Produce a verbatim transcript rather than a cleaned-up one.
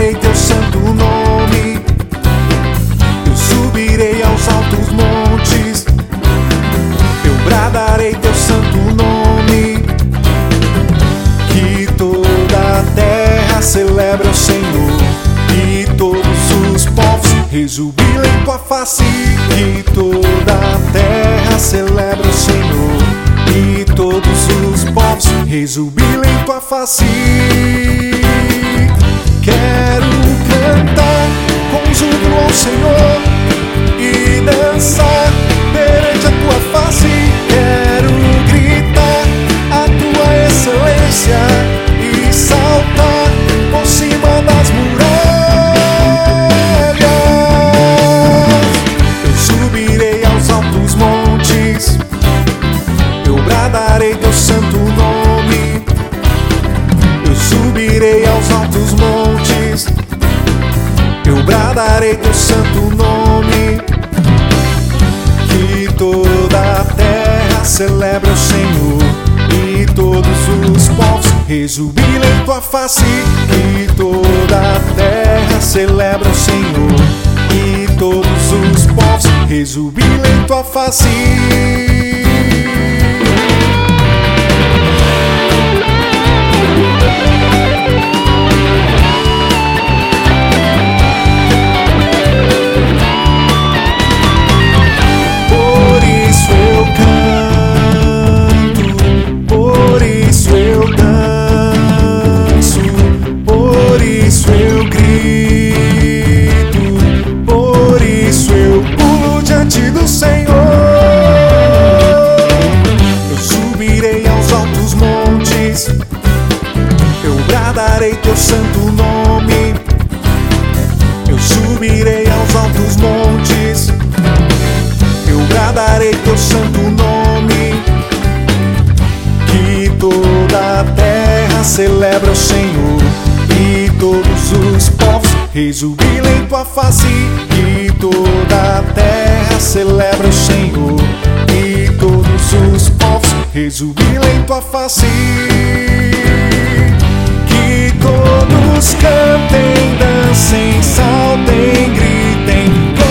louvarei teu santo nome. Eu subirei aos altos montes, eu bradarei teu santo nome. Que toda a terra celebre o Senhor, e todos os povos rejubilem tua face. Que toda a terra celebre o Senhor, e todos os povos rejubilem tua face. Quero cantar com júbilo ao Senhor e dançar perante a tua face. Quero gritar a tua excelência e saltar por cima das muralhas. Eu subirei aos altos montes, eu bradarei teu santo nome. Eu subirei aos altos montes, eu bradarei teu santo nome. Que toda a terra celebre o Senhor, e todos os povos rejubilem tua face. Que toda a terra celebre o Senhor, e todos os povos rejubilem tua face. Do Senhor, eu subirei aos altos montes, eu bradarei teu santo nome. Eu subirei aos altos montes, eu bradarei teu santo nome. Que toda a terra celebre o Senhor, e todos os povos rejubilem tua face. Que toda a terra celebre o Senhor, e todos os povos rejubilem tua face. Que todos cantem, dancem, saltem, gritem.